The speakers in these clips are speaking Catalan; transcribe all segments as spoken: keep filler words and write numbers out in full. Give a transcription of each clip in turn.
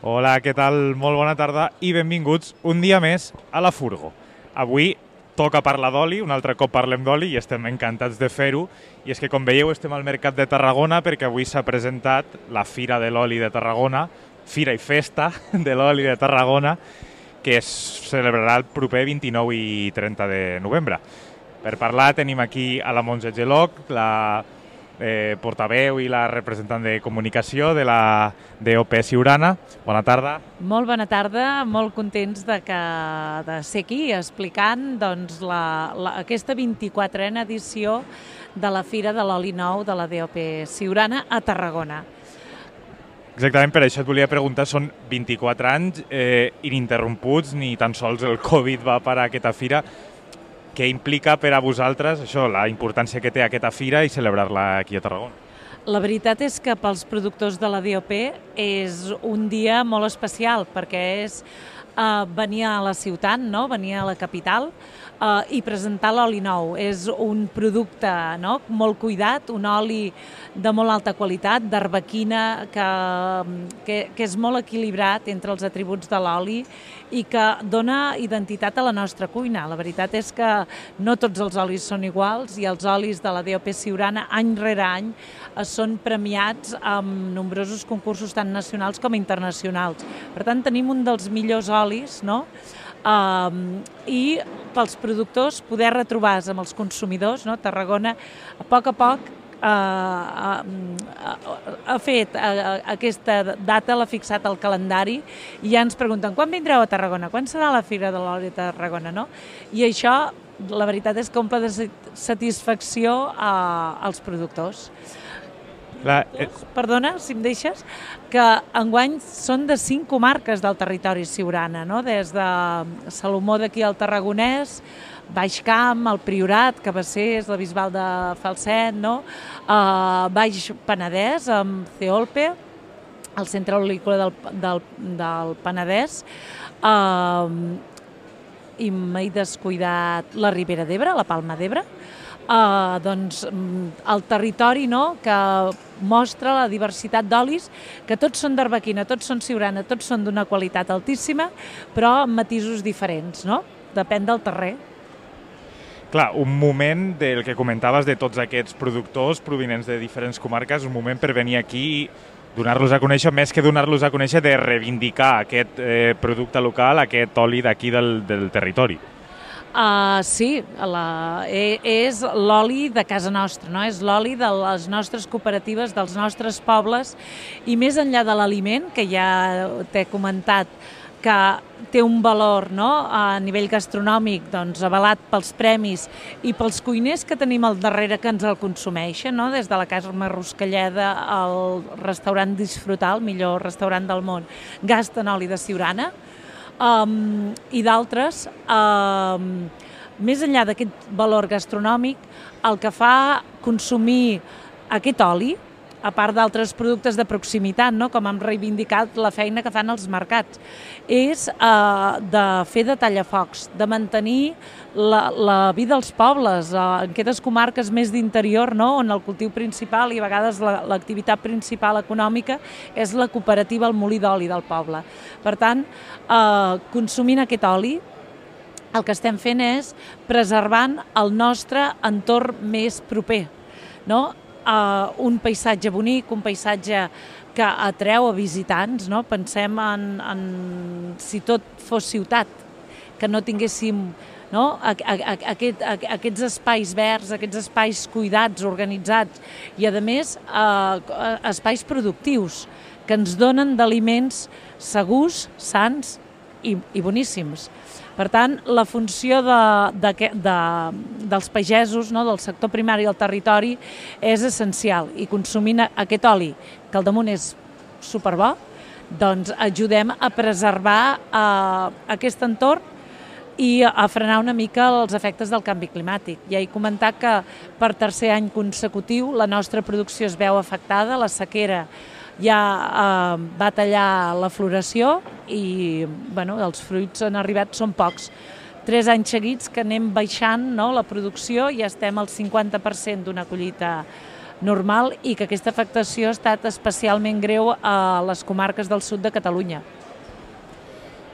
Hola, què tal? Molt bona tarda i benvinguts un dia més a la Furgo. Avui toca parlar d'oli, un altre cop parlem d'oli i estem encantats de fer-ho. I és que, com veieu, estem al Mercat de Tarragona perquè avui s'ha presentat la Fira de l'Oli de Tarragona, Fira i Festa de l'Oli de Tarragona, que es celebrarà el proper vint-i-nou i trenta de novembre. Per parlar tenim aquí a la Montse Geloc, la eh, portaveu i la representant de comunicació de la D O P Siurana. Bona tarda. Molt bona tarda, molt contents de, que, de ser aquí explicant doncs, la, la, aquesta vint-i-quatrena edició de la Fira de l'Oli Nou de la D O P Siurana a Tarragona. Exactament, per això et volia preguntar, són vint-i-quatre anys eh, ininterromputs, ni tan sols el Covid va parar aquesta fira. Què implica per a vosaltres això, la importància que té aquesta fira i celebrar-la aquí a Tarragona? La veritat és que pels productors de la D O P és un dia molt especial perquè és eh, venir a la ciutat, no? venir a la capital eh, i presentar l'oli nou. És un producte, no? molt cuidat, un oli de molt alta qualitat, d'arbequina, que, que, que és molt equilibrat entre els atributs de l'oli i que dona identitat a la nostra cuina. La veritat és que no tots els olis són iguals i els olis de la D O P Siurana any rere any són premiats amb nombrosos concursos tant nacionals com internacionals. Per tant, tenim un dels millors olis, no? Um, i pels productors poder retrobar-se amb els consumidors, no? Tarragona a poc a poc uh, uh, ha fet uh, aquesta data, l'ha fixat al calendari i ja ens pregunten quan vindreu a Tarragona, quan serà la Fira de l'Oli de Tarragona, no? I això, la veritat és que omple de satisfacció uh, als productors. La, eh... Perdona, si em deixes, que enguany són de cinc comarques del territori siurana, no? Des de Salomó d'aquí al Tarragonès, Baix Camp, el Priorat, que va ser és la Bisbal de Falset, no? Uh, Baix Penedès, amb Ceolpe, el centre olícola del, del, del Penedès, uh, i m'he descuidat la Ribera d'Ebre, la Palma d'Ebre, Uh, doncs, el territori, no?, que mostra la diversitat d'olis, que tots són d'arbequina, tots són siurana, tots són d'una qualitat altíssima, però amb matisos diferents, no? Depèn del terrer. Clar, un moment del que comentaves de tots aquests productors provinents de diferents comarques, un moment per venir aquí i donar-los a conèixer, més que donar-los a conèixer, de reivindicar aquest eh, producte local, aquest oli d'aquí del, del territori. Uh, sí, la, és l'oli de casa nostra, no? És l'oli de les nostres cooperatives, dels nostres pobles, i més enllà de l'aliment, que ja t'he comentat que té un valor, no?, a nivell gastronòmic, doncs, avalat pels premis i pels cuiners que tenim al darrere que ens el consumeixen, no?, des de la Carme Ruscalleda al restaurant Disfrutar, el millor restaurant del món, gasten oli de Siurana, Um, i d'altres, um, més enllà d'aquest valor gastronòmic, el que fa consumir aquest oli, a part d'altres productes de proximitat, no? Com hem reivindicat la feina que fan els mercats, és uh, de fer de tallafocs, de mantenir la, la vida als pobles, uh, en aquestes comarques més d'interior, no? On el cultiu principal i a vegades l'activitat principal econòmica és la cooperativa, el molí d'oli del poble. Per tant, uh, consumint aquest oli, el que estem fent és preservant el nostre entorn més proper, no? Uh, un paisatge bonic, un paisatge que atreu a visitants, no? Pensem en, en si tot fos ciutat, que no tinguéssim, no? Aquest, aquests espais verds, aquests espais cuidats, organitzats i, a més, uh, espais productius que ens donen d'aliments segurs, sans i, i boníssims. Per tant, la funció de, de, de, dels pagesos, no?, del sector primari al territori és essencial i consumint aquest oli, que al damunt és superbo, doncs ajudem a preservar eh, aquest entorn i a frenar una mica els efectes del canvi climàtic. Ja he comentat que per tercer any consecutiu la nostra producció es veu afectada, la sequera ja eh, va tallar la floració i bueno, els fruits han arribat, són pocs. Tres anys seguits que anem baixant, no?, la producció i ja estem al cinquanta per cent d'una collita normal i que aquesta afectació ha estat especialment greu a les comarques del sud de Catalunya.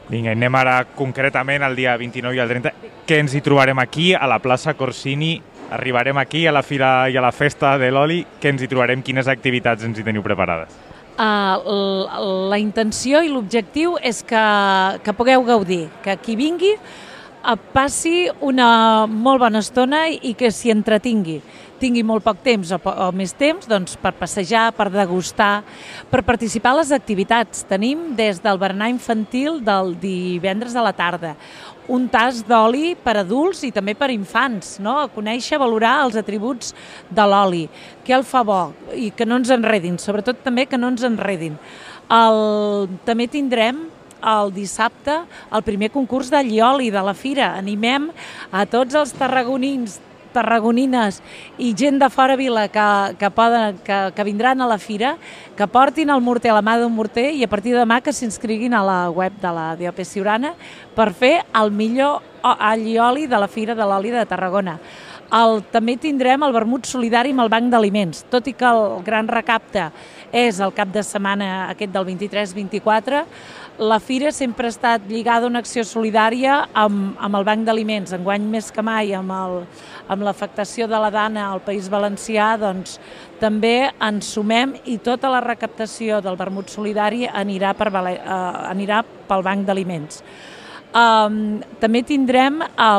Vinga, anem ara concretament al dia vint-i-nou i el trenta. Què ens hi trobarem aquí, a la plaça Corsini? Arribarem aquí a la fira i a la festa de l'oli. Què ens hi trobarem? Quines activitats ens hi teniu preparades? Uh, la intenció i l'objectiu és que, que pugueu gaudir, que qui vingui passi una molt bona estona i que s'hi entretingui. Tingui molt poc temps o, o més temps doncs, per passejar, per degustar, per participar a les activitats. Tenim des del berenar infantil del divendres a la tarda, un tast d'oli per adults i també per infants, no? A conèixer, valorar els atributs de l'oli, què el fa bo i que no ens enredin, sobretot també que no ens enredin. El, també tindrem el dissabte el primer concurs de llioli de la fira. Animem a tots els tarragonins, tarragonines i gent de fora vila que, que, poden, que, que vindran a la fira, que portin el morter a la mà d'un morter i a partir de demà que s'inscriguin a la web de la D O P Siurana per fer el millor allioli de la Fira de l'Oli de Tarragona. El, també tindrem el vermut solidari amb el Banc d'Aliments, tot i que el gran recapte és el cap de setmana aquest del vint-i-tres vint-i-quatre, la fira sempre ha estat lligada a una acció solidària amb, amb el Banc d'Aliments. Enguany més que mai amb, el, amb l'afectació de la Dana al País Valencià, doncs també ens sumem i tota la recaptació del vermut solidari anirà, per, uh, anirà pel Banc d'Aliments. Um, també tindrem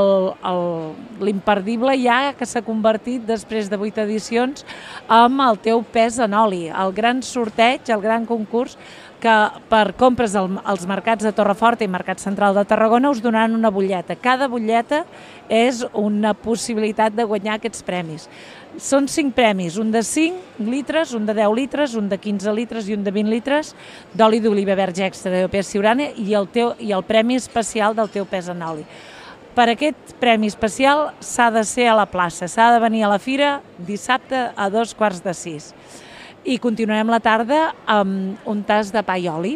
l'imperdible ja que s'ha convertit després de vuit edicions amb el teu pes en oli, el gran sorteig, el gran concurs que per compres als mercats de Torreforta i Mercat Central de Tarragona us donaran una butlleta. Cada butlleta és una possibilitat de guanyar aquests premis. Són cinc premis, un de cinc litres, un de deu litres, un de quinze litres i un de vint litres d'oli d'oliva verge extra de D O P Siurana i el, teu, i el premi especial del teu pes en oli. Per aquest premi especial s'ha de ser a la plaça, s'ha de venir a la fira dissabte a dos quarts de sis. I continuarem la tarda amb un tast de pa i oli.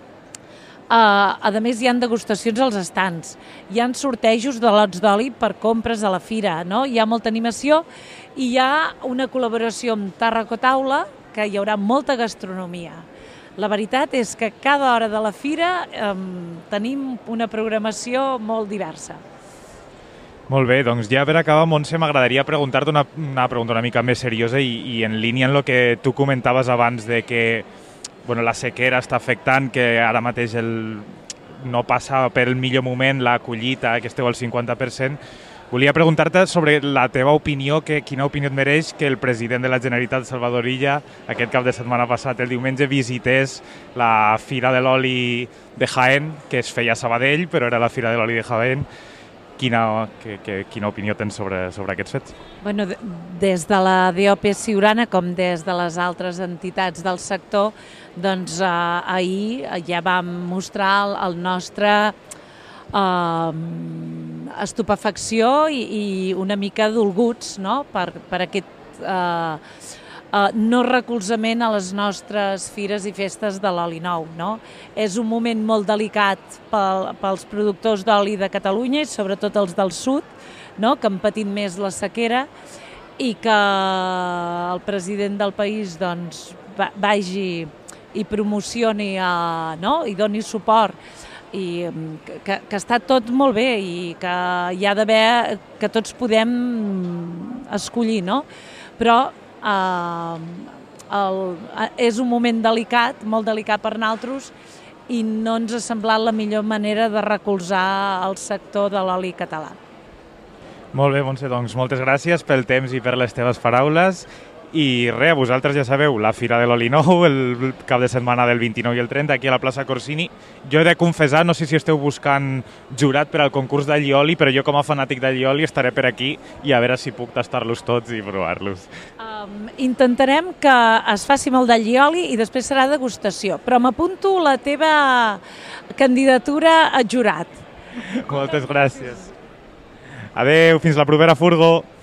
Uh, a més, hi ha degustacions als estants, hi ha sortejos de lots d'oli per compres a la fira, no? Hi ha molta animació i hi ha una col·laboració amb Tarracotaula, que hi haurà molta gastronomia. La veritat és que cada hora de la fira um, tenim una programació molt diversa. Molt bé, doncs ja per acabar, Montse, m'agradaria preguntar-te una, una pregunta una mica més seriosa i, i en línia amb el que tu comentaves abans de que bueno, la sequera està afectant, que ara mateix el, no passa per el millor moment la collita, que esteu al cinquanta per cent. Volia preguntar-te sobre la teva opinió, que, quina opinió et mereix que el president de la Generalitat, Salvador Illa, aquest cap de setmana passat, el diumenge, visités la Fira de l'Oli de Jaén, que es feia a Sabadell, però era la Fira de l'Oli de Jaén. Quina, que, que, quina opinió tens sobre, sobre aquests fets? Bueno, des de la D O P Siurana com des de les altres entitats del sector, doncs eh, ahir ja vam mostrar el, el nostre eh, estupefacció i, i una mica dolguts, no? per, per aquest eh, Uh, no recolzament a les nostres fires i festes de l'oli nou. No? És un moment molt delicat pel, pels productors d'oli de Catalunya i sobretot els del sud, no? Que han patit més la sequera i que el president del país doncs, va, vagi i promocioni uh, no? I doni suport i que, que està tot molt bé i que hi ha d'haver, que tots podem escollir, no? Però Uh, el, és un moment delicat, molt delicat per nosaltres i no ens ha semblat la millor manera de recolzar el sector de l'oli català. Molt bé, Montse, doncs moltes gràcies pel temps i per les teves paraules. I res, vosaltres ja sabeu, la Fira de l'Oli Nou, el cap de setmana del vint-i-nou i el trenta, aquí a la plaça Corsini. Jo he de confessar, no sé si esteu buscant jurat per al concurs d'allioli, però jo com a fanàtic d'allioli estaré per aquí i a veure si puc tastar-los tots i provar-los. Um, intentarem que es faci molt d'allioli i després serà degustació, però m'apunto la teva candidatura a jurat. Moltes gràcies. Adeu, fins la propera furgo.